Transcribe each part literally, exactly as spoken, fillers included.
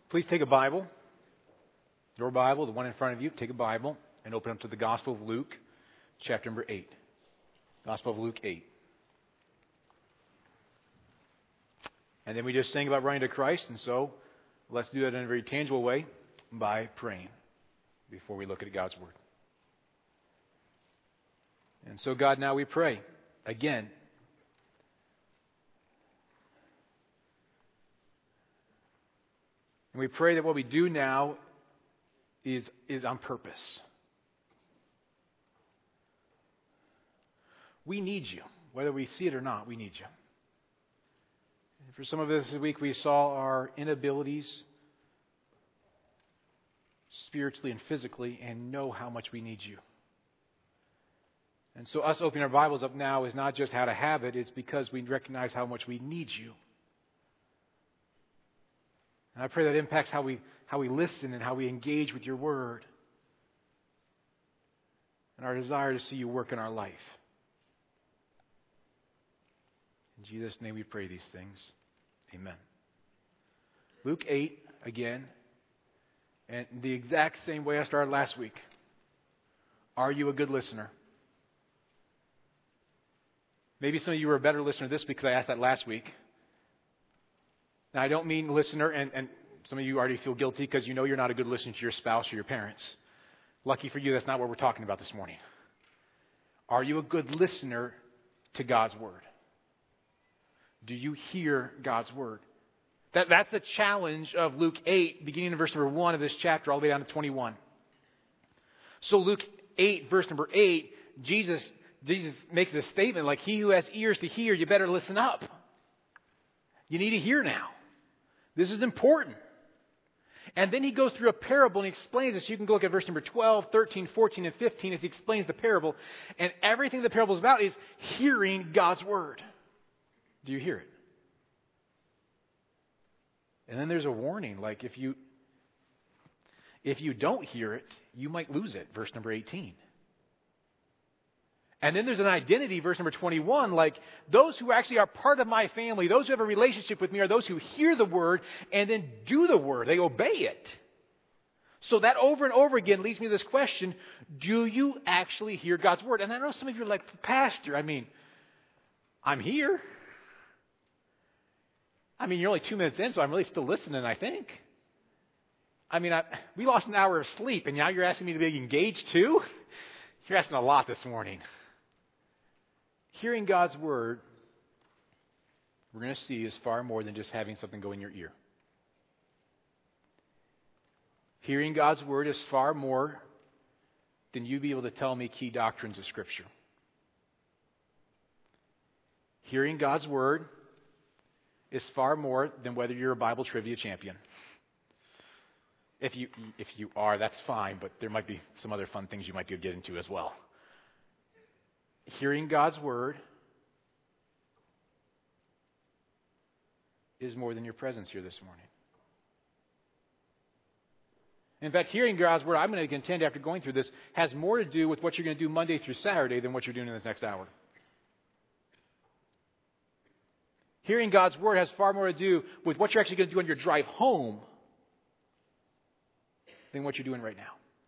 Please take a Bible, your Bible, the one in front of you, take a Bible and open up to the Gospel of Luke, chapter number eight. Gospel of Luke eight. And then we just sang about running to Christ, and so let's do that in a very tangible way by praying before we look at God's Word. And so, God, now we pray again. And we pray that what we do now is, is on purpose. We need you. Whether we see it or not, we need you. And for some of us this week, we saw our inabilities spiritually and physically and know how much we need you. And so us opening our Bibles up now is not just how to have it, it's because we recognize how much we need you. And I pray that impacts how we how we listen and how we engage with your Word. And our desire to see you work in our life. In Jesus' name we pray these things. Amen. Luke eight, again. And the exact same way I started last week. Are you a good listener? Maybe some of you were a better listener this week because I asked that last week. Now, I don't mean listener, and, and some of you already feel guilty because you know you're not a good listener to your spouse or your parents. Lucky for you, that's not what we're talking about this morning. Are you a good listener to God's Word? Do you hear God's Word? That, that's the challenge of Luke eight, beginning in verse number one of this chapter, all the way down to twenty-one. So Luke eight, verse number eight, Jesus, Jesus makes this statement like, he who has ears to hear, you better listen up. You need to hear now. This is important. And then he goes through a parable and he explains this. You can go look at verse number twelve, thirteen, fourteen, and fifteen as he explains the parable. And everything the parable is about is hearing God's Word. Do you hear it? And then there's a warning, like if you if you don't hear it, you might lose it, verse number eighteen. And then there's an identity, verse number twenty-one, like those who actually are part of my family, those who have a relationship with me are those who hear the Word and then do the Word. They obey it. So that over and over again leads me to this question, do you actually hear God's Word? And I know some of you are like, Pastor, I mean, I'm here. I mean, you're only two minutes in, so I'm really still listening, I think. I mean, I, we lost an hour of sleep, and now you're asking me to be engaged too? You're asking a lot this morning. Hearing God's Word, we're going to see, is far more than just having something go in your ear. Hearing God's Word is far more than you be able to tell me key doctrines of Scripture. Hearing God's Word is far more than whether you're a Bible trivia champion. If you if you are, that's fine, but there might be some other fun things you might get into as well. Hearing God's Word is more than your presence here this morning. In fact, hearing God's Word, I'm going to contend after going through this, has more to do with what you're going to do Monday through Saturday than what you're doing in this next hour. Hearing God's Word has far more to do with what you're actually going to do on your drive home than what you're doing right now.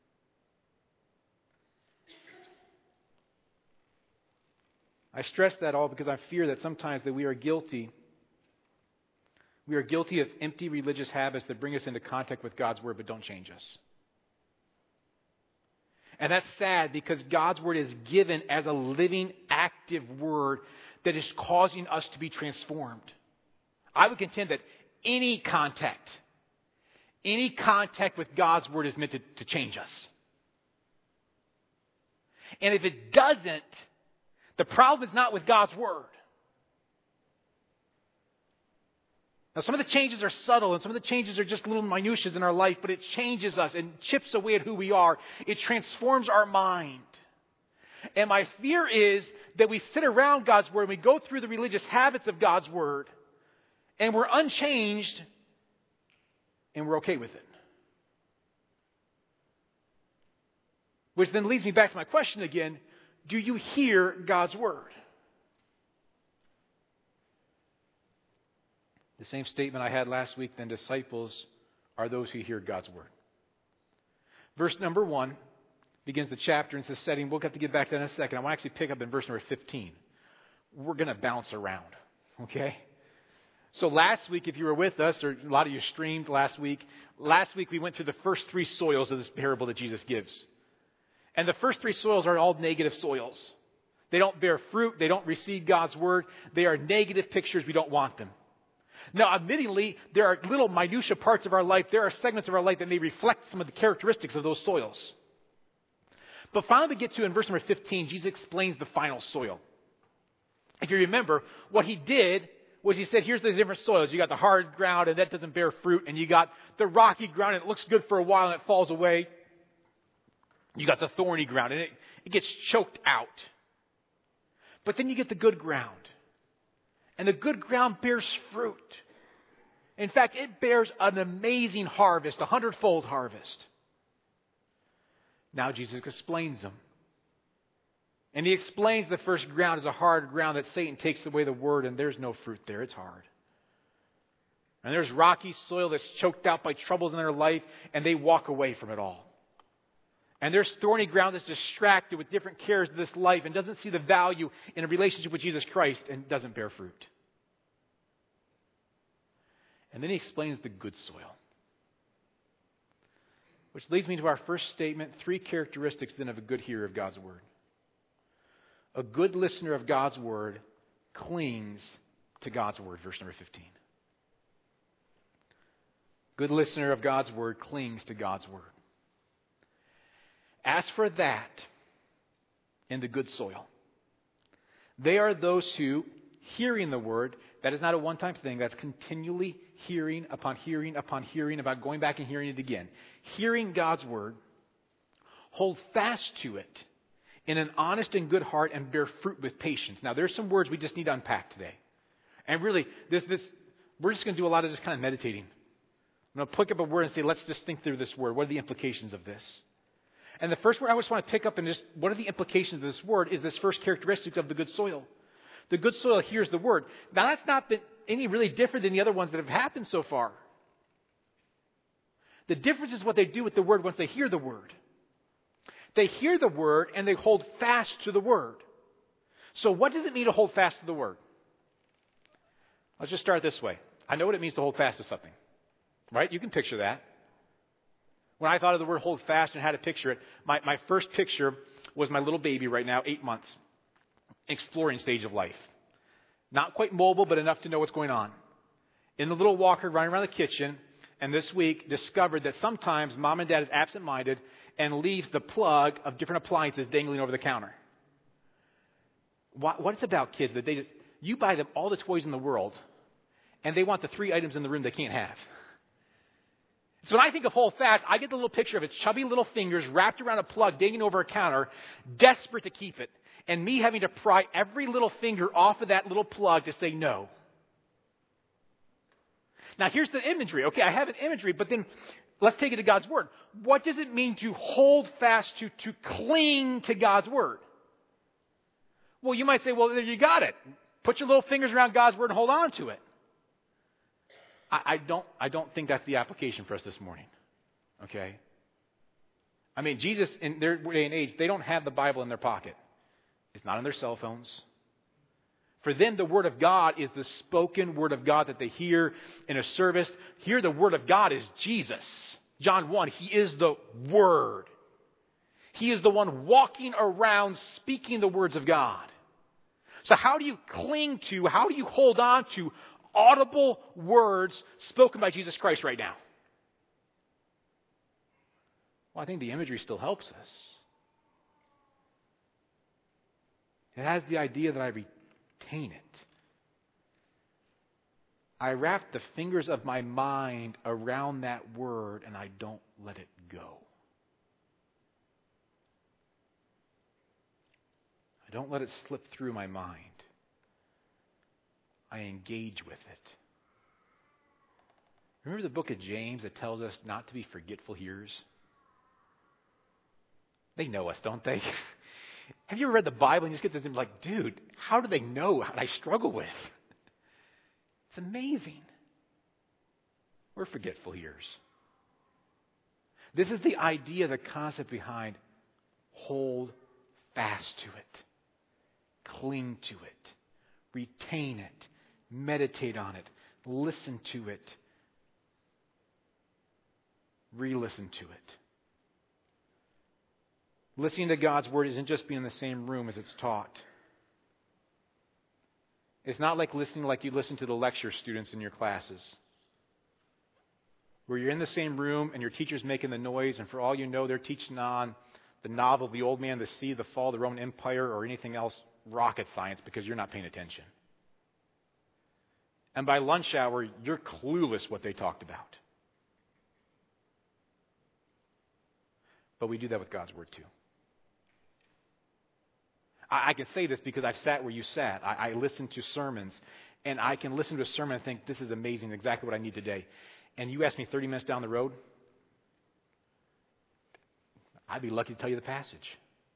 I stress that all because I fear that sometimes that we are guilty. We are guilty of empty religious habits that bring us into contact with God's Word but don't change us. And that's sad because God's Word is given as a living, active Word that is causing us to be transformed. I would contend that any contact, any contact with God's Word is meant to, to change us. And if it doesn't, the problem is not with God's Word. Now, some of the changes are subtle and some of the changes are just little minutiae in our life, but it changes us and chips away at who we are. It transforms our mind. And my fear is that we sit around God's Word and we go through the religious habits of God's Word and we're unchanged and we're okay with it. Which then leads me back to my question again. Do you hear God's Word? The same statement I had last week, then disciples are those who hear God's word. Verse number one begins the chapter and says setting. We'll have to get back to that in a second. I want to actually pick up in verse number fifteen. We're going to bounce around, okay? So last week, if you were with us, or a lot of you streamed last week, last week we went through the first three soils of this parable that Jesus gives. And the first three soils are all negative soils. They don't bear fruit. They don't receive God's word. They are negative pictures. We don't want them. Now, admittedly, there are little minutia parts of our life. There are segments of our life that may reflect some of the characteristics of those soils. But finally, we get to in verse number fifteen, Jesus explains the final soil. If you remember, what he did was he said, here's the different soils. You got the hard ground, and that doesn't bear fruit. And you got the rocky ground, and it looks good for a while, and it falls away. You got the thorny ground, and it, it gets choked out. But then you get the good ground. And the good ground bears fruit. In fact, it bears an amazing harvest, a hundredfold harvest. Now Jesus explains them. And he explains the first ground is a hard ground that Satan takes away the word, and there's no fruit there. It's hard. And there's rocky soil that's choked out by troubles in their life, and they walk away from it all. And there's thorny ground that's distracted with different cares of this life and doesn't see the value in a relationship with Jesus Christ and doesn't bear fruit. And then he explains the good soil. Which leads me to our first statement, three characteristics then of a good hearer of God's word. A good listener of God's word clings to God's word, verse number fifteen. Good listener of God's word clings to God's word. As for that, in the good soil, they are those who, hearing the word, that is not a one-time thing, that's continually hearing upon hearing upon hearing, about going back and hearing it again. Hearing God's word, hold fast to it in an honest and good heart and bear fruit with patience. Now, there's some words we just need to unpack today. And really, this, this, we're just going to do a lot of this kind of meditating. I'm going to pick up a word and say, let's just think through this word. What are the implications of this? And the first word I just want to pick up and just, what are the implications of this word, is this first characteristic of the good soil. The good soil hears the word. Now, that's not been any really different than the other ones that have happened so far. The difference is what they do with the word once they hear the word. They hear the word and they hold fast to the word. So what does it mean to hold fast to the word? Let's just start this way. I know what it means to hold fast to something. Right? You can picture that. When I thought of the word hold fast and how to picture it, my, my first picture was my little baby right now, eight months, exploring stage of life. Not quite mobile, but enough to know what's going on. In the little walker running around the kitchen, and this week discovered that sometimes mom and dad is absent-minded and leaves the plug of different appliances dangling over the counter. What, what it's about, kids, that they just, you buy them all the toys in the world, and they want the three items in the room they can't have. So when I think of hold fast, I get the little picture of its chubby little fingers wrapped around a plug dangling over a counter, desperate to keep it, and me having to pry every little finger off of that little plug to say no. Now here's the imagery. Okay, I have an imagery, but then let's take it to God's word. What does it mean to hold fast to, to cling to God's word? Well, you might say, well, there you got it. Put your little fingers around God's word and hold on to it. I, I don't, I don't think that's the application for us this morning. Okay? I mean, Jesus, in their day and age, they don't have the Bible in their pocket. It's not on their cell phones. For them, the Word of God is the spoken Word of God that they hear in a service. Here, the Word of God is Jesus. John one, He is the Word. He is the one walking around speaking the words of God. So how do you cling to, how do you hold on to audible words spoken by Jesus Christ right now? Well, I think the imagery still helps us. It has the idea that I retain it. I wrap the fingers of my mind around that word and I don't let it go. I don't let it slip through my mind. I engage with it. Remember the book of James that tells us not to be forgetful hearers? They know us, don't they? Have you ever read the Bible and you just get this and like, dude, how do they know what I struggle with? It's amazing. We're forgetful hearers. This is the idea, the concept behind hold fast to it. Cling to it. Retain it. Meditate on it. Listen to it. Re-listen to it. Listening to God's Word isn't just being in the same room as it's taught. It's not like listening like you listen to the lecture students in your classes, where you're in the same room and your teacher's making the noise, and for all you know, they're teaching on the novel, The Old Man, the Sea, the Fall of the Roman Empire, or anything else, rocket science, because you're not paying attention. And by lunch hour, you're clueless what they talked about. But we do that with God's Word too. I, I can say this because I've sat where you sat. I, I listen to sermons, and I can listen to a sermon and think, this is amazing, exactly what I need today. And you ask me thirty minutes down the road, I'd be lucky to tell you the passage.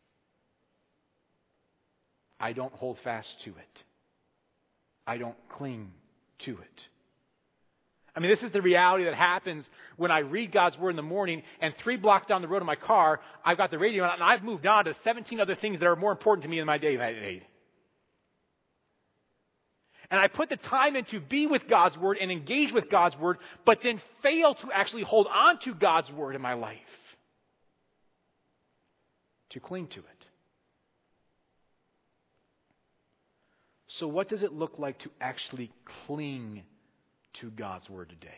I don't hold fast to it. I don't cling to it. I mean, this is the reality that happens when I read God's Word in the morning, and three blocks down the road in my car, I've got the radio on, and I've moved on to seventeen other things that are more important to me in my day. And I put the time in to be with God's Word and engage with God's Word, but then fail to actually hold on to God's Word in my life. To cling to it. So what does it look like to actually cling to God's Word today?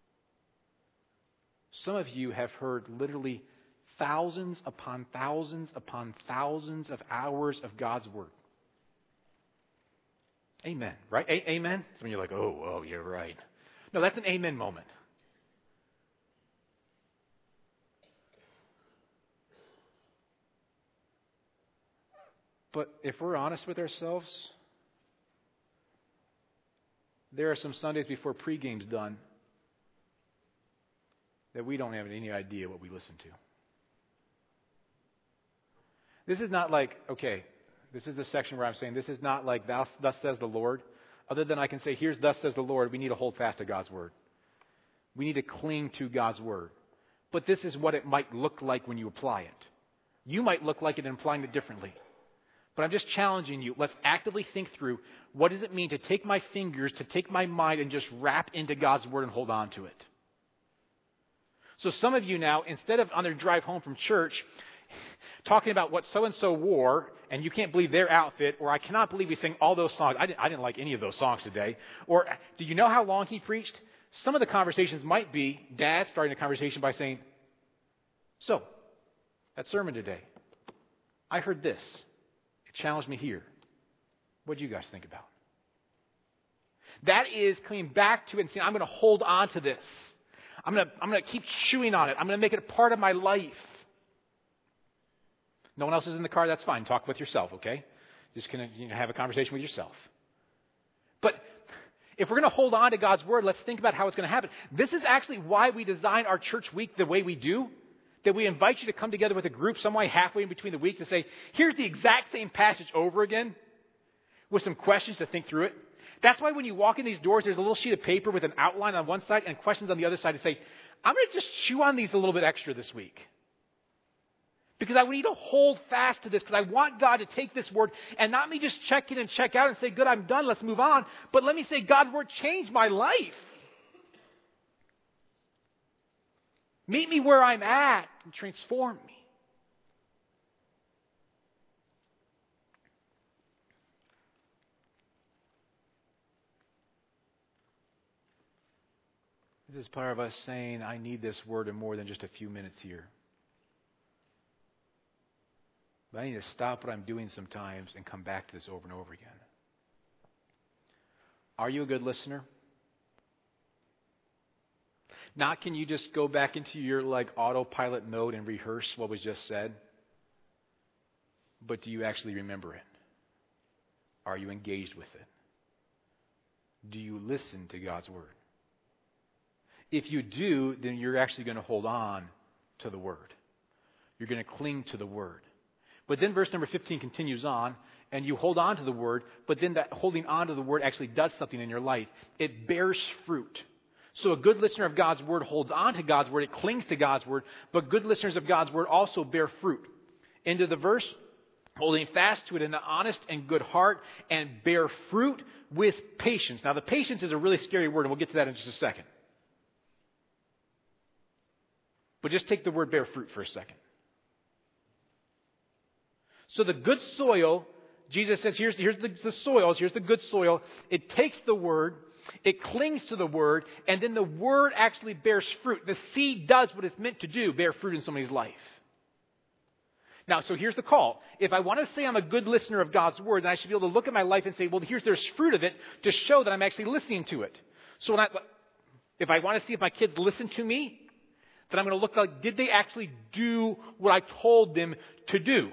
Some of you have heard literally thousands upon thousands upon thousands of hours of God's Word. Amen, right? A- amen? Some of you are like, oh, oh, you're right. No, that's an amen moment. But if we're honest with ourselves, there are some Sundays before pregame's done that we don't have any idea what we listen to. This is not like, okay, this is the section where I'm saying this is not like thou, thus says the Lord. Other than I can say, here's thus says the Lord, we need to hold fast to God's Word. We need to cling to God's Word. But this is what it might look like when you apply it. You might look like it and applying it differently. But I'm just challenging you. Let's actively think through, what does it mean to take my fingers, to take my mind and just wrap into God's Word and hold on to it? So some of you now, instead of on their drive home from church, talking about what so-and-so wore, and you can't believe their outfit, or I cannot believe we sang all those songs. I didn't, I didn't like any of those songs today. Or, do you know how long he preached? Some of the conversations might be dad starting a conversation by saying, so, that sermon today, I heard this. It challenged me here. What do you guys think about? That is coming back to it and saying, I'm going to hold on to this. I'm going to, I'm going to keep chewing on it. I'm going to make it a part of my life. No one else is in the car, that's fine. Talk with yourself, okay? Just going to you know, have a conversation with yourself. But if we're going to hold on to God's Word, let's think about how it's going to happen. This is actually why we design our church week the way we do. That we invite you to come together with a group some way halfway in between the week to say, here's the exact same passage over again with some questions to think through it. That's why when you walk in these doors, there's a little sheet of paper with an outline on one side and questions on the other side to say, I'm going to just chew on these a little bit extra this week. Because I need to hold fast to this because I want God to take this Word and not me just check in and check out and say, good, I'm done, let's move on. But let me say, God's Word changed my life. Meet me where I'm at and transform me. This is part of us saying, I need this Word in more than just a few minutes here. But I need to stop what I'm doing sometimes and come back to this over and over again. Are you a good listener? Not can you just go back into your like autopilot mode and rehearse what was just said, but do you actually remember it? Are you engaged with it? Do you listen to God's Word? If you do, then you're actually going to hold on to the Word. You're going to cling to the Word. But then verse number fifteen continues on, and you hold on to the Word, but then that holding on to the Word actually does something in your life. It bears fruit. So a good listener of God's word holds on to God's word. It clings to God's word. But good listeners of God's word also bear fruit. Into the verse, holding fast to it in an honest and good heart, and bear fruit with patience. Now the patience is a really scary word, and we'll get to that in just a second. But just take the word bear fruit for a second. So the good soil, Jesus says, here's, here's the, the soils, here's the good soil. It takes the word, it clings to the word, and then the word actually bears fruit. The seed does what it's meant to do, bear fruit in somebody's life. Now, so here's the call. If I want to say I'm a good listener of God's word, then I should be able to look at my life and say, well, here's there's fruit of it to show that I'm actually listening to it. So when I, if I want to see if my kids listen to me, then I'm going to look like, did they actually do what I told them to do?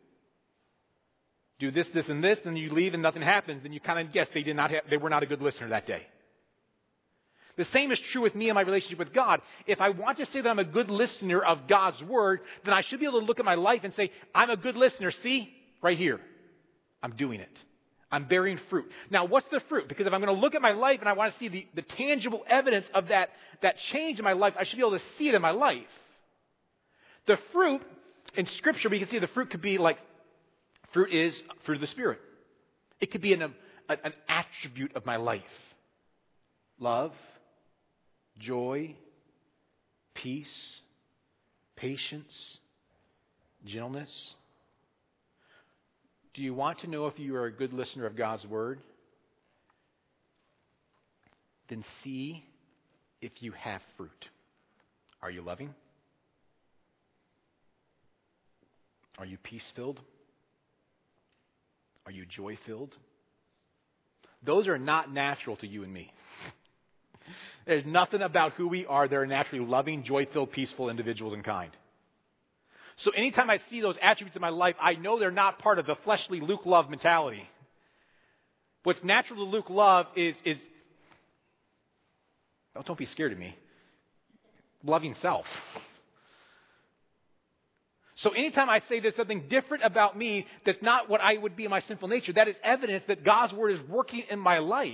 Do this, this, and this, and you leave and nothing happens, then you kind of guess they did not have, they were not a good listener that day. The same is true with me and my relationship with God. If I want to say that I'm a good listener of God's word, then I should be able to look at my life and say, I'm a good listener. See, right here, I'm doing it. I'm bearing fruit. Now, what's the fruit? Because if I'm going to look at my life and I want to see the, the tangible evidence of that, that change in my life, I should be able to see it in my life. The fruit, in Scripture, we can see the fruit could be like, fruit is fruit of the Spirit. It could be an, a, an attribute of my life. Love, joy, peace, patience, gentleness. Do you want to know if you are a good listener of God's word? Then see if you have fruit. Are you loving? Are you peace-filled? Are you joy-filled? Those are not natural to you and me. There's nothing about who we are that are naturally loving, joy-filled, peaceful individuals and kind. So anytime I see those attributes in my life, I know they're not part of the fleshly Luke love mentality. What's natural to Luke love is, is oh, don't be scared of me, loving self. So anytime I say there's something different about me that's not what I would be in my sinful nature, that is evidence that God's word is working in my life.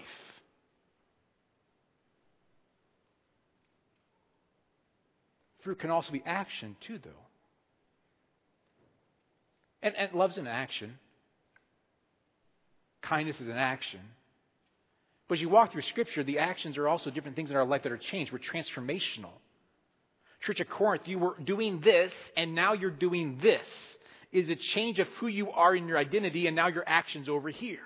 Fruit can also be action too, though. And, and love's an action. Kindness is an action. But as you walk through Scripture, the actions are also different things in our life that are changed. We're transformational. Church of Corinth, you were doing this, and now you're doing this. It is a change of who you are in your identity, and now your actions over here.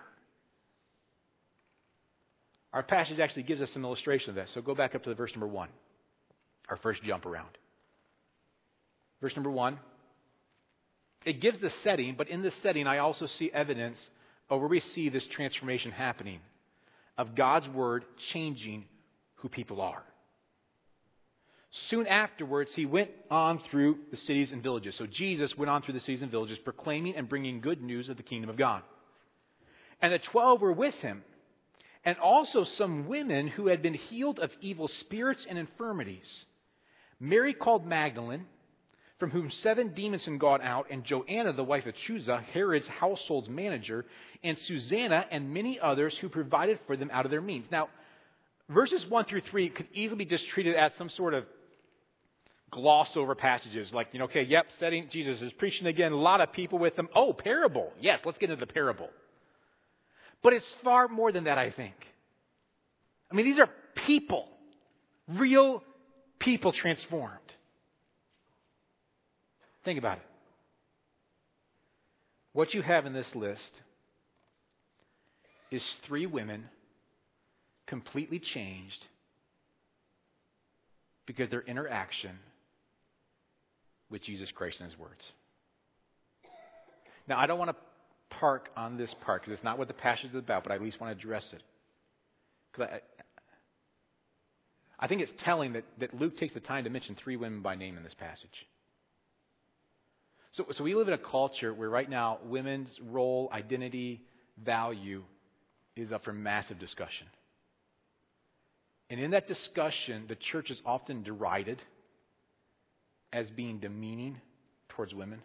Our passage actually gives us some illustration of that. So go back up to the verse number one, our first jump around. Verse number one, it gives the setting, but in this setting I also see evidence of where we see this transformation happening of God's word changing who people are. Soon afterwards, he went on through the cities and villages. So Jesus went on through the cities and villages, proclaiming and bringing good news of the kingdom of God. And the twelve were with him, and also some women who had been healed of evil spirits and infirmities. Mary called Magdalene, from whom seven demons had gone out, and Joanna, the wife of Chuza, Herod's household's manager, and Susanna, and many others who provided for them out of their means. Now, verses one through three could easily be just treated as some sort of gloss over passages. Like, you know, okay, yep, setting, Jesus is preaching again, a lot of people with him. Oh, parable. Yes, let's get into the parable. But it's far more than that, I think. I mean, these are people, real people transformed. Think about it. What you have in this list is three women completely changed because their interaction with Jesus Christ and his words. Now, I don't want to park on this part because it's not what the passage is about, but I at least want to address it. Because I, I think it's telling that, that Luke takes the time to mention three women by name in this passage. So, so we live in a culture where right now women's role, identity, value is up for massive discussion. And in that discussion, the church is often derided as being demeaning towards women.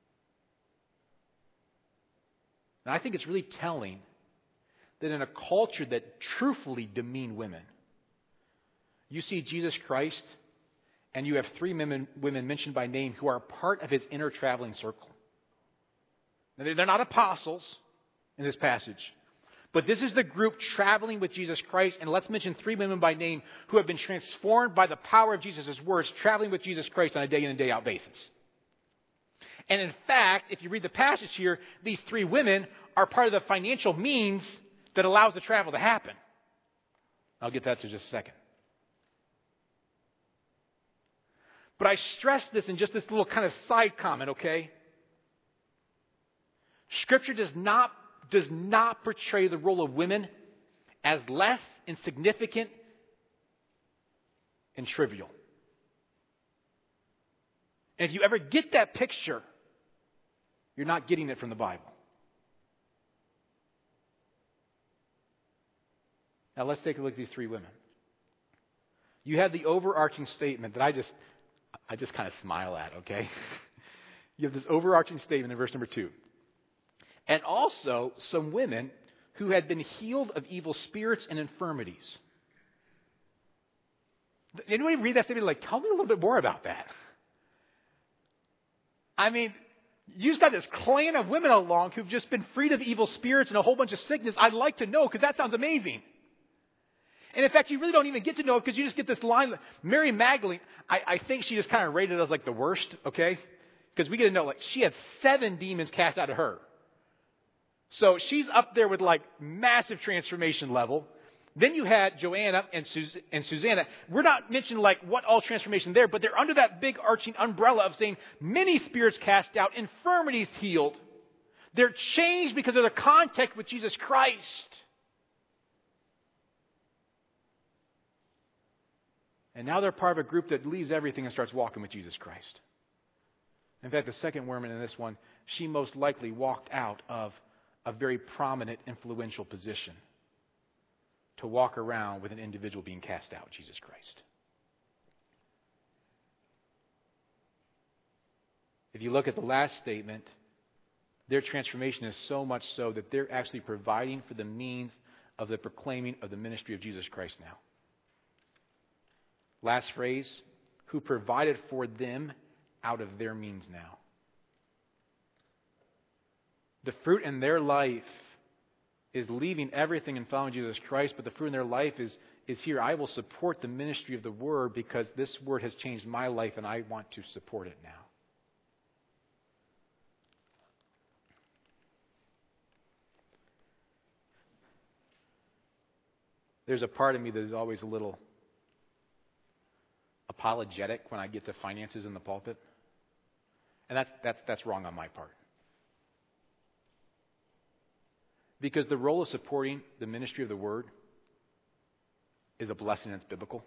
And I think it's really telling that in a culture that truthfully demean women, you see Jesus Christ, and you have three women, women mentioned by name who are part of his inner traveling circle. Now, they're not apostles in this passage, but this is the group traveling with Jesus Christ. And let's mention three women by name who have been transformed by the power of Jesus' words, traveling with Jesus Christ on a day in and day out basis. And in fact, if you read the passage here, these three women are part of the financial means that allows the travel to happen. I'll get that to just a second. But I stress this in just this little kind of side comment, okay? Scripture does not, does not portray the role of women as less insignificant and trivial. And if you ever get that picture, you're not getting it from the Bible. Now let's take a look at these three women. You have the overarching statement that I just, I just kind of smile at, okay? You have this overarching statement in verse number two. And also some women who had been healed of evil spirits and infirmities. Anybody read that statement like, tell me a little bit more about that? I mean, you just got this clan of women along who've just been freed of evil spirits and a whole bunch of sickness. I'd like to know because that sounds amazing. And in fact, you really don't even get to know it because you just get this line. Mary Magdalene, I, I think she just kind of rated as like the worst, okay? Because we get to know, like, she had seven demons cast out of her. So she's up there with like massive transformation level. Then you had Joanna and, Sus- and Susanna. We're not mentioning like what all transformation there, but they're under that big arching umbrella of saying many spirits cast out, infirmities healed. They're changed because of their contact with Jesus Christ. And now they're part of a group that leaves everything and starts walking with Jesus Christ. In fact, the second woman in this one, she most likely walked out of a very prominent, influential position to walk around with an individual being cast out, Jesus Christ. If you look at the last statement, their transformation is so much so that they're actually providing for the means of the proclaiming of the ministry of Jesus Christ now. Last phrase, who provided for them out of their means now. The fruit in their life is leaving everything and following Jesus Christ, but the fruit in their life is, is here. I will support the ministry of the Word because this Word has changed my life and I want to support it now. There's a part of me that is always a little apologetic when I get to finances in the pulpit. And that's, that's, that's wrong on my part. Because the role of supporting the ministry of the Word is a blessing and it's biblical.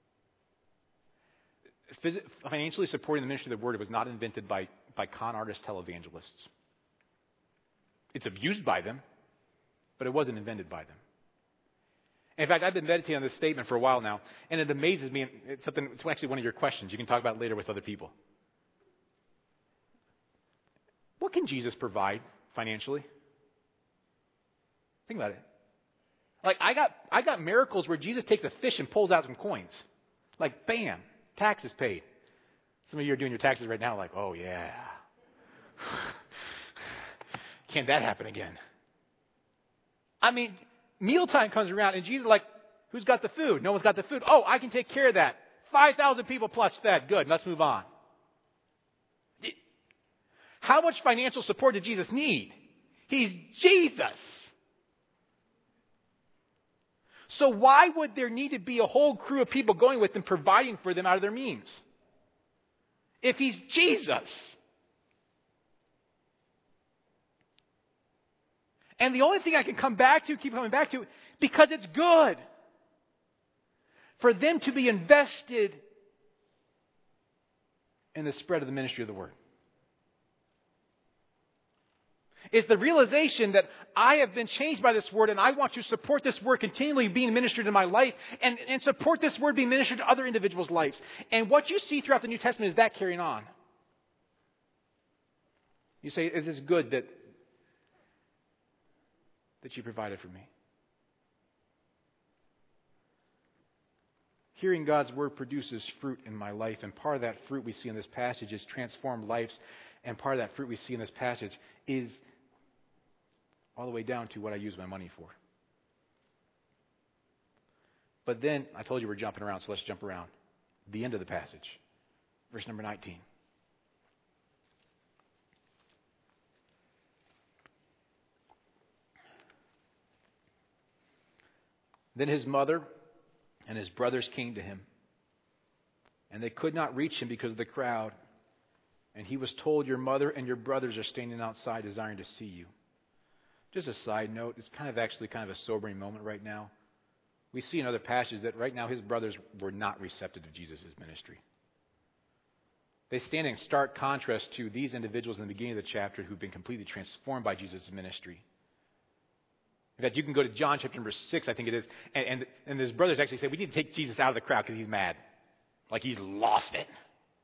Phys- financially supporting the ministry of the Word was not invented by, by con artist televangelists. It's abused by them, but it wasn't invented by them. In fact, I've been meditating on this statement for a while now, and it amazes me. It's something. It's actually one of your questions. You can talk about it later with other people. What can Jesus provide financially? Think about it. Like I got, I got miracles where Jesus takes a fish and pulls out some coins. Like bam, taxes paid. Some of you are doing your taxes right now, like, oh yeah, can't that happen again? I mean. Mealtime comes around and Jesus is like, who's got the food? No one's got the food. Oh, I can take care of that. five thousand people plus fed. Good, let's move on. How much financial support did Jesus need? He's Jesus. So why would there need to be a whole crew of people going with him, providing for them out of their means? If he's Jesus. And the only thing I can come back to, keep coming back to, because it's good for them to be invested in the spread of the ministry of the Word. It's the realization that I have been changed by this Word and I want to support this Word continually being ministered in my life and, and support this Word being ministered to other individuals' lives. And what you see throughout the New Testament is that carrying on. You say, is this good that that you provided for me? hearing God's word produces fruit in my life. And part of that fruit we see in this passage is transformed lives. And part of that fruit we see in this passage is all the way down to what I use my money for. But then, I told you we're jumping around, so let's jump around. The end of the passage. Verse number nineteen. Then his mother and his brothers came to him, and they could not reach him because of the crowd. And he was told, your mother and your brothers are standing outside desiring to see you. Just a side note, it's kind of actually kind of a sobering moment right now. We see in other passages that right now his brothers were not receptive to Jesus' ministry. They stand in stark contrast to these individuals in the beginning of the chapter who've been completely transformed by Jesus' ministry. In fact, you can go to John chapter number six, I think it is, and, and, and his brothers actually say, we need to take Jesus out of the crowd because he's mad. Like he's lost it.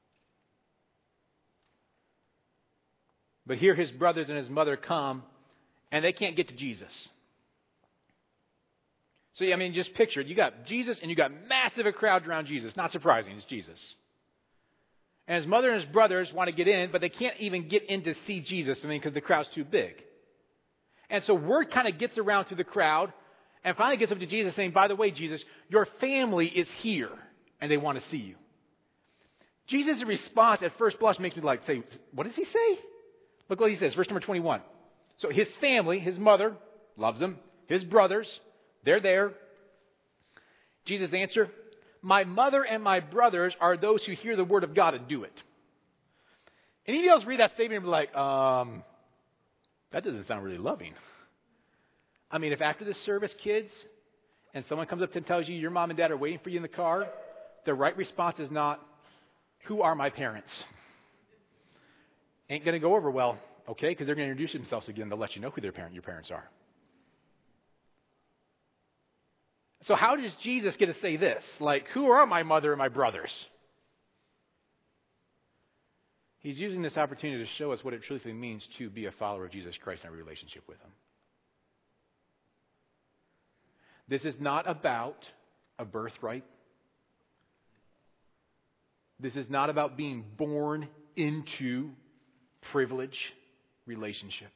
But here his brothers and his mother come, and they can't get to Jesus. So, I mean, just picture it. You got Jesus, and you got massive a crowd around Jesus. Not surprising, it's Jesus. And his mother and his brothers want to get in, but they can't even get in to see Jesus, I mean, because the crowd's too big. And so word kind of gets around to the crowd, and finally gets up to Jesus saying, by the way, Jesus, your family is here, and they want to see you. Jesus' response at first blush makes me like say, what does he say? Look what he says, verse number twenty-one. So his family, his mother, loves him. His brothers, they're there. Jesus' answer, my mother and my brothers are those who hear the word of God and do it. Any of you else read that statement and be like, um, that doesn't sound really loving. I mean, if after this service, kids, and someone comes up and tells you your mom and dad are waiting for you in the car, the right response is not, who are my parents? Ain't going to go over well, okay? Because they're going to introduce themselves again to let you know who their parent, your parents are. So how does Jesus get to say this? Like, who are my mother and my brothers? He's using this opportunity to show us what it truthfully means to be a follower of Jesus Christ in a relationship with him. This is not about a birthright. This is not about being born into privilege relationship.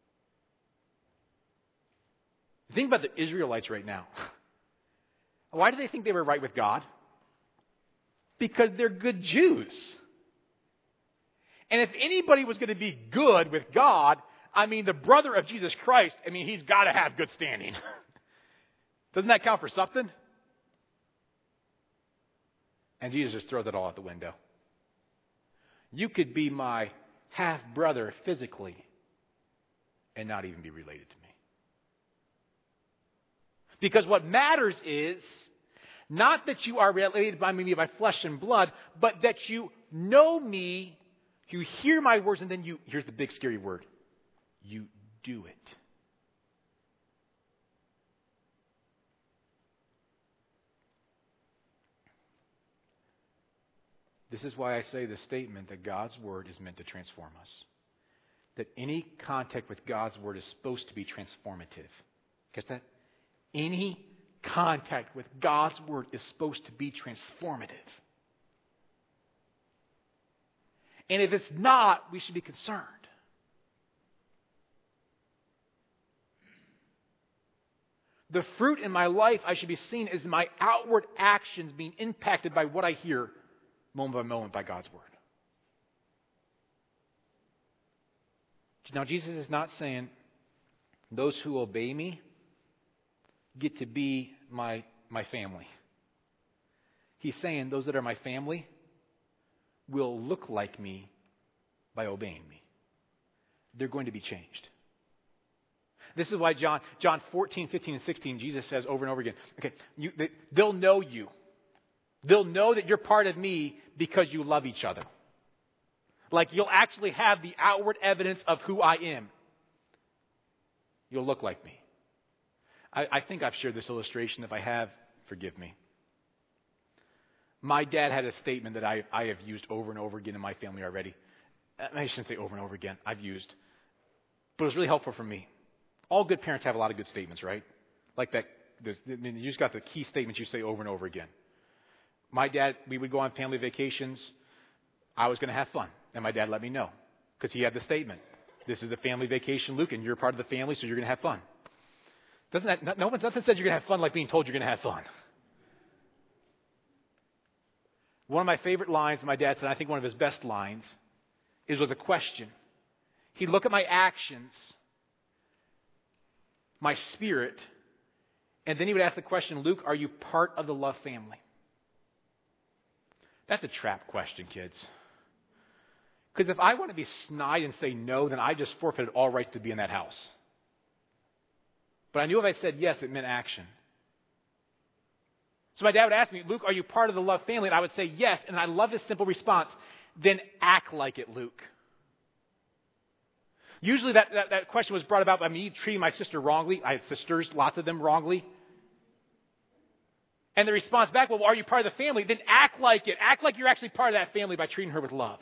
Think about the Israelites right now. Why do they think they were right with God? Because they're good Jews. And if anybody was going to be good with God, I mean, the brother of Jesus Christ, I mean, he's got to have good standing. Doesn't that count for something? And Jesus just throws it all out the window. You could be my half-brother physically and not even be related to me. Because what matters is not that you are related by me by flesh and blood, but that you know me, you hear my words, and then you, here's the big scary word, you do it. This is why I say the statement that God's word is meant to transform us. That any contact with God's word is supposed to be transformative. Get that? Any contact with God's word is supposed to be transformative. And if it's not, we should be concerned. The fruit in my life I should be seeing is my outward actions being impacted by what I hear moment by moment by God's word. Now, Jesus is not saying those who obey me get to be my, my family. He's saying those that are my family will look like me by obeying me. They're going to be changed. This is why John, John fourteen, fifteen, and sixteen, Jesus says over and over again, okay, you, they, they'll know you. They'll know that you're part of me because you love each other. Like you'll actually have the outward evidence of who I am. You'll look like me. I, I think I've shared this illustration. If I have, forgive me. My dad had a statement that I, I have used over and over again in my family already. I shouldn't say over and over again. I've used. But it was really helpful for me. All good parents have a lot of good statements, right? Like that. I mean, you just got the key statements you say over and over again. my dad, we would go on family vacations. I was going to have fun. And my dad let me know because he had the statement. This is a family vacation, Luke, and you're part of the family, so you're going to have fun. Doesn't that, no one, nothing says you're going to have fun like being told you're going to have fun. One of my favorite lines my dad said, I think one of his best lines, is was a question. He'd look at my actions, my spirit, and then he would ask the question, Luke, are you part of the Love family? That's a trap question, kids. Because if I want to be snide and say no, then I just forfeited all rights to be in that house. But I knew if I said yes, it meant action. So my dad would ask me, Luke, are you part of the Love family? And I would say yes. And I love this simple response. Then act like it, Luke. Usually that, that, that question was brought about by me treating my sister wrongly. I had sisters, lots of them wrongly. And the response back, well, are you part of the family? Then act like it. Act like you're actually part of that family by treating her with love.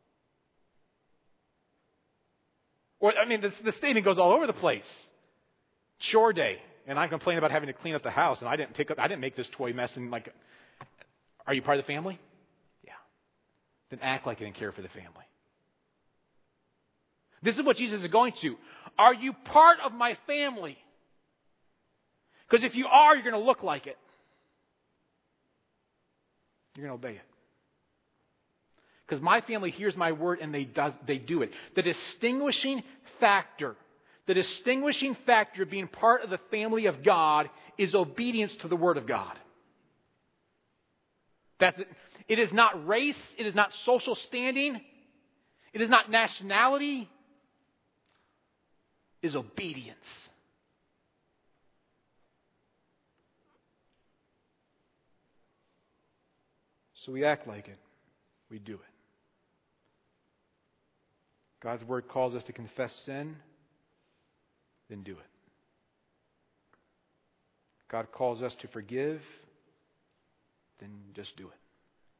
Or, I mean, the, the statement goes all over the place. Chore day. And I complain about having to clean up the house. And I didn't pick up, I didn't make this toy mess. And like, are you part of the family? Yeah. Then act like you didn't care for the family. This is what Jesus is going to. Are you part of my family? Because if you are, you're going to look like it. You're going to obey it. Because my family hears my word and they does they do it. The distinguishing factor, the distinguishing factor of being part of the family of God is obedience to the word of God. That's it. It is not race. It is not social standing. It is not nationality. It is obedience. So we act like it. We do it. God's word calls us to confess sin, then do it. God calls us to forgive, then just do it.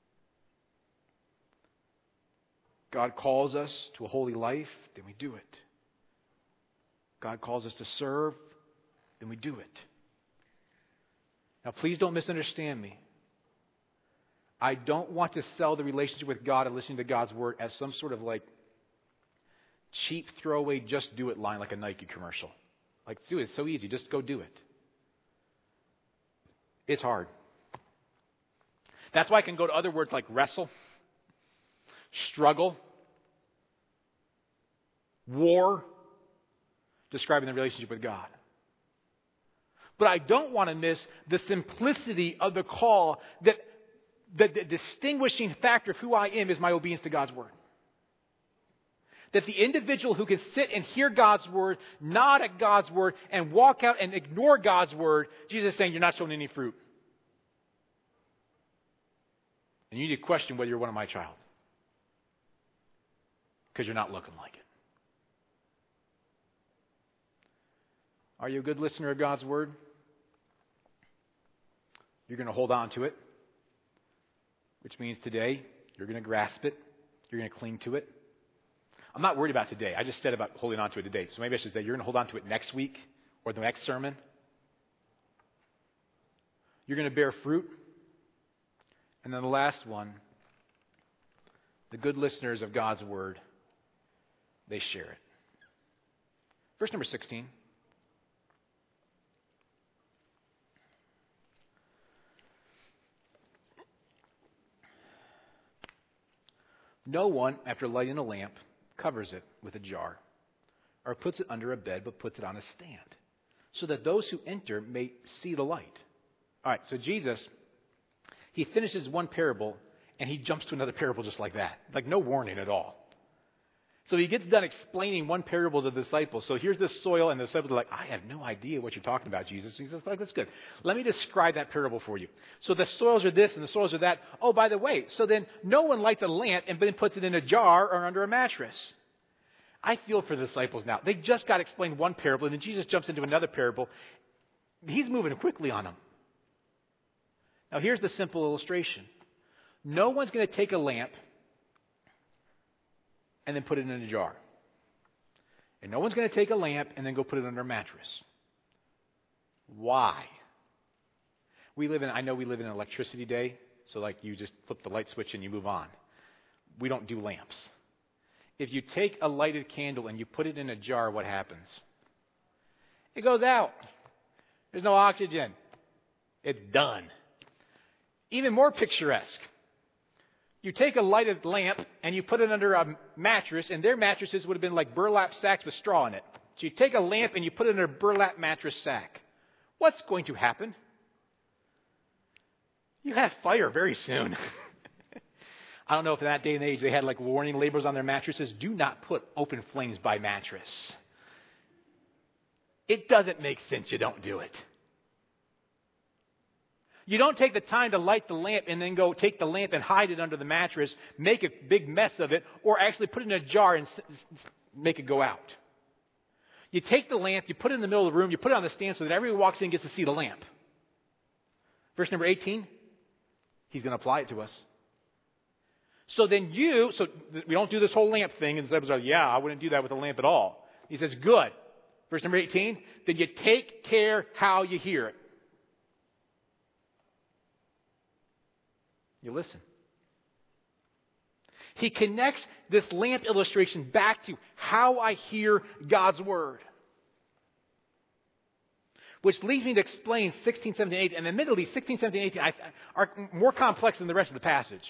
God calls us to a holy life, then we do it. God calls us to serve, then we do it. Now, please don't misunderstand me. I don't want to sell the relationship with God and listening to God's word as some sort of like cheap throwaway, just do it line like a Nike commercial. Like, do it. It's so easy. Just go do it. It's hard. That's why I can go to other words like wrestle, struggle, war, describing the relationship with God. But I don't want to miss the simplicity of the call that the, the distinguishing factor of who I am is my obedience to God's word. That the individual who can sit and hear God's word, nod at God's word, and walk out and ignore God's word, Jesus is saying you're not showing any fruit. And you need to question whether you're one of my child. Because you're not looking like it. Are you a good listener of God's word? You're going to hold on to it. Which means today, you're going to grasp it. You're going to cling to it. I'm not worried about today. I just said about holding on to it today. So maybe I should say you're going to hold on to it next week or the next sermon. You're going to bear fruit. And then the last one, the good listeners of God's word, they share it. Verse number sixteen. No one, after lighting a lamp, covers it with a jar, or puts it under a bed, but puts it on a stand, so that those who enter may see the light. All right, so Jesus, he finishes one parable, and he jumps to another parable just like that. Like no warning at all. So he gets done explaining one parable to the disciples. So here's the soil, and the disciples are like, I have no idea what you're talking about, Jesus. He says, like, that's good. Let me describe that parable for you. So the soils are this, and the soils are that. Oh, by the way, so then no one lights a lamp and then puts it in a jar or under a mattress. I feel for the disciples now. They just got explained one parable, and then Jesus jumps into another parable. He's moving quickly on them. Now here's the simple illustration. No one's going to take a lamp and then put it in a jar. And no one's going to take a lamp and then go put it under a mattress. Why? We live in, I know we live in an electricity day, So like you just flip the light switch and you move on. We don't do lamps. If you take a lighted candle and you put it in a jar, what happens? It goes out. There's no oxygen. It's done. Even more picturesque. You take a lighted lamp and you put it under a mattress, and their mattresses would have been like burlap sacks with straw in it. So you take a lamp and you put it in a burlap mattress sack. What's going to happen? You have fire very soon. I don't know if in that day and age they had like warning labels on their mattresses. Do not put open flames by mattress. It doesn't make sense. You don't do it. You don't take the time to light the lamp and then go take the lamp and hide it under the mattress, make a big mess of it, or actually put it in a jar and make it go out. You take the lamp, you put it in the middle of the room, you put it on the stand so that everyone who walks in gets to see the lamp. Verse number eighteen, he's going to apply it to us. So then you, so we don't do this whole lamp thing, and the disciples are, yeah, I wouldn't do that with a lamp at all. He says, good. Verse number eighteen, then you take care how you hear it. You listen. He connects this lamp illustration back to how I hear God's word. Which leads me to explain sixteen, seventeen, eighteen. And admittedly, sixteen, seventeen, eighteen are more complex than the rest of the passage.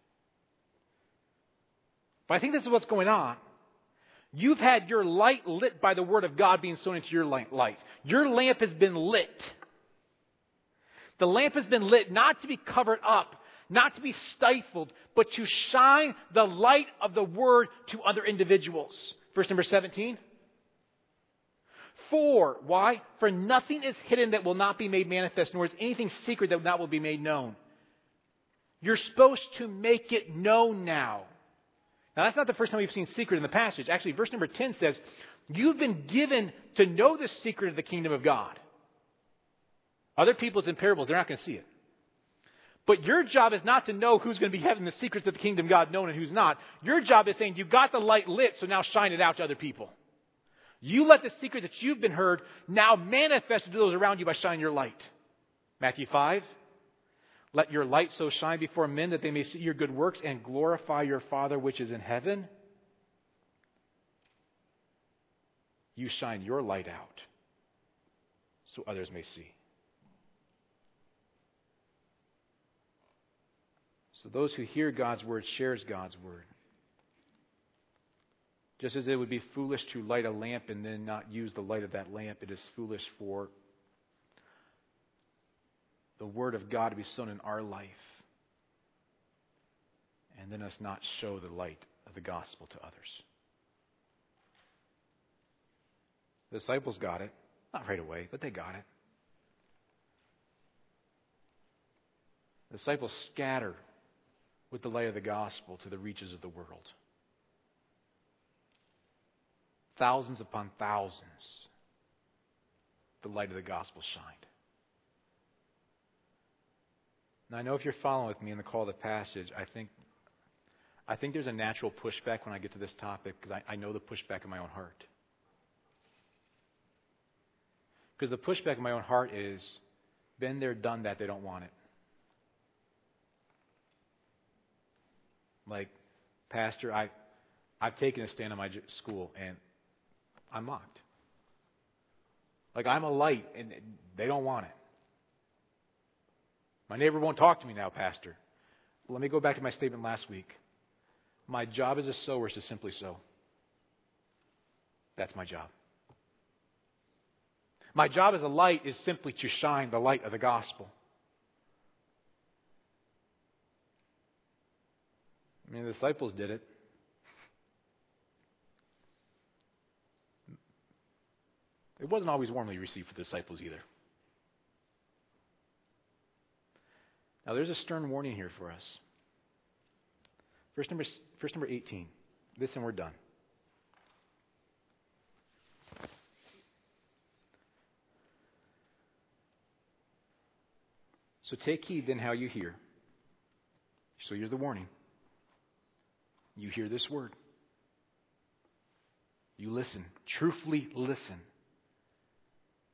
But I think this is what's going on. You've had your light lit by the word of God being sown into your light. Your lamp has been lit. The lamp has been lit not to be covered up, not to be stifled, but to shine the light of the word to other individuals. Verse number seventeen. For, why? For nothing is hidden that will not be made manifest, nor is anything secret that not will be made known. You're supposed to make it known now. Now, that's not the first time we've seen secret in the passage. Actually, verse number ten says, you've been given to know the secret of the kingdom of God. Other people's in parables, they're not going to see it. But your job is not to know who's going to be having the secrets of the kingdom of God known and who's not. Your job is saying, you've got the light lit, so now shine it out to other people. You let the secret that you've been heard now manifest to those around you by shining your light. Matthew five. Let your light so shine before men that they may see your good works and glorify your Father which is in heaven. You shine your light out so others may see. So those who hear God's word shares God's word. Just as it would be foolish to light a lamp and then not use the light of that lamp, it is foolish for the word of God to be sown in our life and then us not show the light of the gospel to others. The disciples got it. Not right away, but they got it. The disciples scatter with the light of the gospel to the reaches of the world. Thousands upon thousands, the light of the gospel shined. Now, I know if you're following with me in the call of the passage, I think I think there's a natural pushback when I get to this topic because I, I know the pushback in my own heart. Because the pushback in my own heart is, been there, done that, they don't want it. Like, Pastor, I, I've taken a stand on my school and I'm mocked. Like, I'm a light and they don't want it. My neighbor won't talk to me now, Pastor. Well, let me go back to my statement last week. My job as a sower is to simply sow. That's my job. My job as a light is simply to shine the light of the gospel. I mean, the disciples did it. It wasn't always warmly received for the disciples either. Now, there's a stern warning here for us. Verse number, verse number eighteen. This and we're done. So take heed then how you hear. So here's the warning. You hear this word. You listen. Truthfully listen.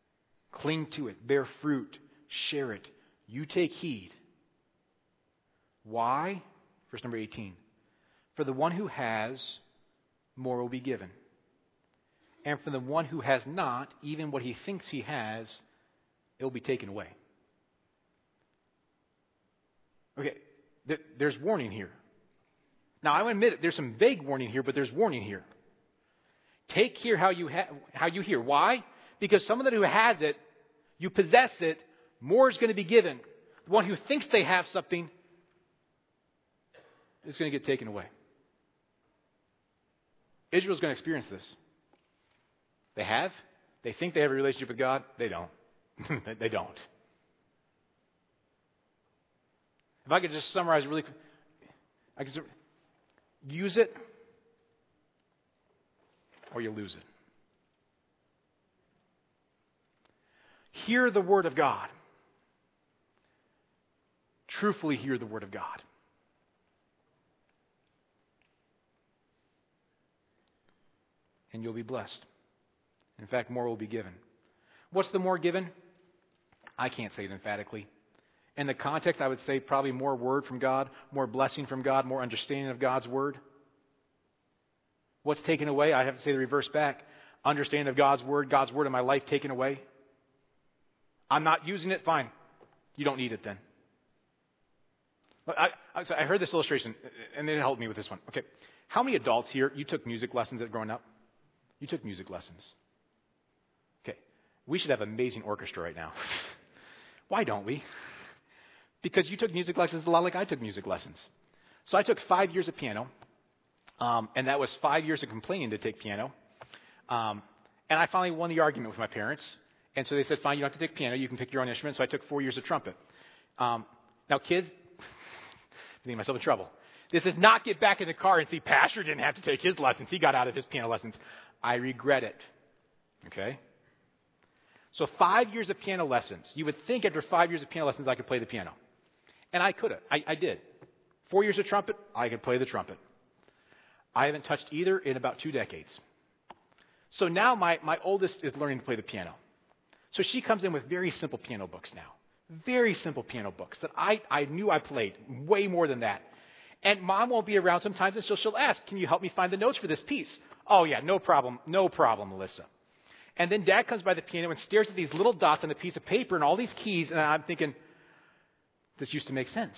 Cling to it. Bear fruit. Share it. You take heed. Why? Verse number eighteen. For the one who has, more will be given. And from the one who has not, even what he thinks he has, it will be taken away. Okay, th- there's warning here. Now, I will admit it, there's some vague warning here, but there's warning here. Take care how you ha- how you hear. Why? Because someone who has it, you possess it, more is going to be given. The one who thinks they have something is going to get taken away. Israel's going to experience this. They have. They think they have a relationship with God. They don't. They don't. If I could just summarize really quick, I could use it or you lose it. Hear the Word of God. Truthfully hear the Word of God. And you'll be blessed. In fact, more will be given. What's the more given? I can't say it emphatically. In the context, I would say probably more word from God, more blessing from God, more understanding of God's Word. What's taken away? I have to say the reverse back. Understanding of God's Word, God's Word in my life taken away. I'm not using it, fine. You don't need it then. I, I, so I heard this illustration, and it helped me with this one. Okay, how many adults here, you took music lessons growing up? You took music lessons. Okay, we should have an amazing orchestra right now. Why don't we? Because you took music lessons a lot like I took music lessons. So I took five years of piano, um, and that was five years of complaining to take piano. Um, and I finally won the argument with my parents. And so they said, fine, you don't have to take piano. You can pick your own instrument. So I took four years of trumpet. Um, now, kids, I'm getting myself in trouble. This is not get back in the car and see Pastor didn't have to take his lessons. He got out of his piano lessons. I regret it. Okay? So five years of piano lessons. You would think after five years of piano lessons I could play the piano. And I could have. I, I did. Four years of trumpet, I could play the trumpet. I haven't touched either in about two decades. So now my, my oldest is learning to play the piano. So she comes in with very simple piano books now. Very simple piano books that I, I knew I played way more than that. And Mom won't be around sometimes, and she'll, she'll ask, can you help me find the notes for this piece? Oh, yeah, no problem. No problem, Melissa. And then Dad comes by the piano and stares at these little dots on a piece of paper and all these keys, and I'm thinking, this used to make sense.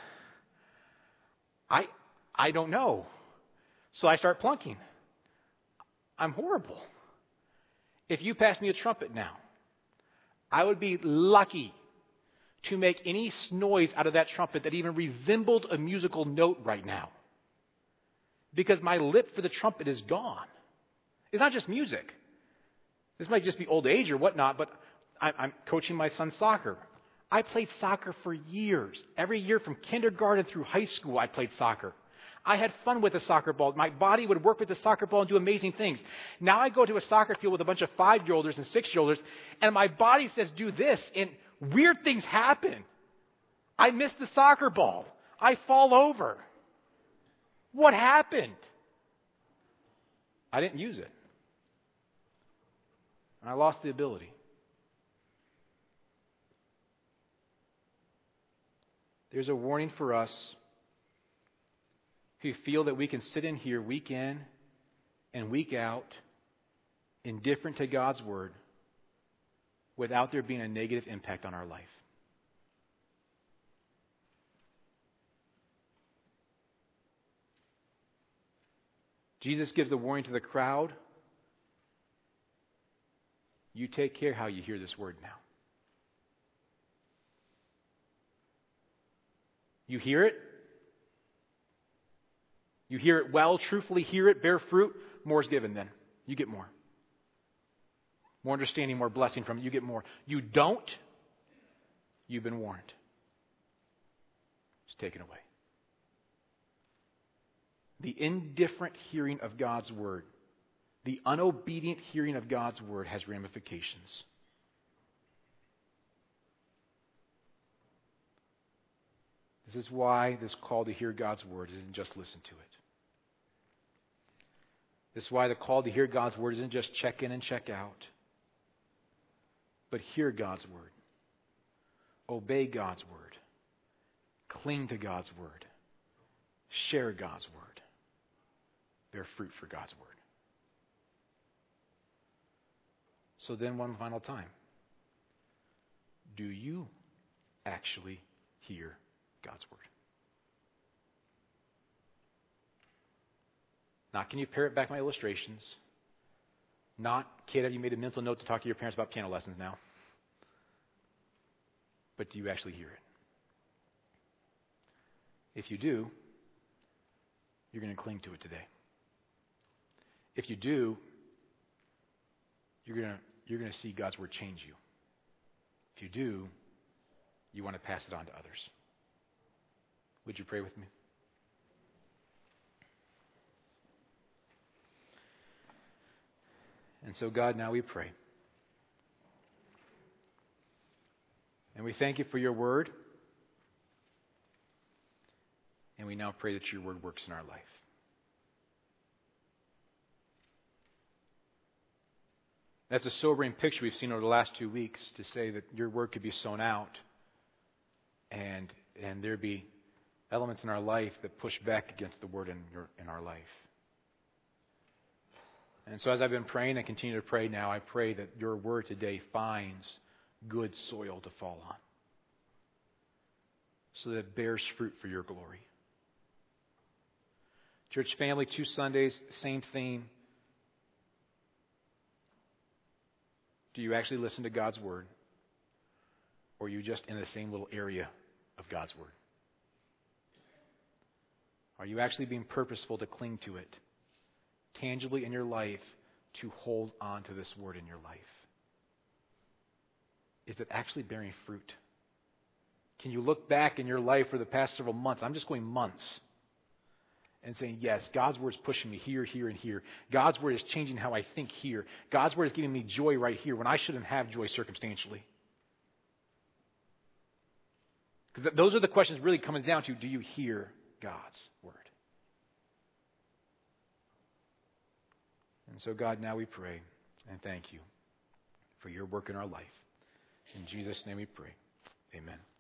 I I don't know. So I start plunking. I'm horrible. If you passed me a trumpet now, I would be lucky to make any noise out of that trumpet that even resembled a musical note right now. Because my lip for the trumpet is gone. It's not just music. This might just be old age or whatnot, but I'm coaching my son's soccer. I played soccer for years. Every year from kindergarten through high school, I played soccer. I had fun with the soccer ball. My body would work with the soccer ball and do amazing things. Now I go to a soccer field with a bunch of five-year-olders and six-year-olders, and my body says, do this, and weird things happen. I miss the soccer ball. I fall over. What happened? I didn't use it. And I lost the ability. There's a warning for us who feel that we can sit in here week in and week out, indifferent to God's Word, without there being a negative impact on our life. Jesus gives the warning to the crowd. You take care how you hear this word now. You hear it. You hear it well, truthfully hear it, bear fruit. More is given then. You get more. More understanding, more blessing from it. You get more. You don't, you've been warned. It's taken away. The indifferent hearing of God's word, the unobedient hearing of God's word has ramifications. This is why this call to hear God's word isn't just listen to it. This is why the call to hear God's word isn't just check in and check out, but hear God's word, obey God's word, cling to God's Word. Share God's Word. Bear fruit for God's Word. So then, one final time. Do you actually hear God's Word? Not can you parrot back my illustrations. Not, kid, have you made a mental note to talk to your parents about piano lessons now? But do you actually hear it? If you do, you're going to cling to it today. If you do, you're going to you're going to see God's Word change you. If you do, you want to pass it on to others. Would you pray with me? And so, God, now we pray. And we thank you for your Word. And we now pray that your Word works in our life. That's a sobering picture we've seen over the last two weeks, to say that your Word could be sown out and and there be elements in our life that push back against the Word in, your, in our life. And so as I've been praying and continue to pray now, I pray that your Word today finds good soil to fall on, so that it bears fruit for your glory. Church family, two Sundays, same theme. Do you actually listen to God's Word? Or are you just in the same little area of God's Word? Are you actually being purposeful to cling to it, tangibly in your life, to hold on to this Word in your life? Is it actually bearing fruit? Can you look back in your life for the past several months? I'm just going months. And saying, yes, God's Word is pushing me here, here, and here. God's Word is changing how I think here. God's Word is giving me joy right here when I shouldn't have joy circumstantially. Because those are the questions really coming down to, do you hear God's Word? And so, God, now we pray and thank you for your work in our life. In Jesus' name we pray. Amen.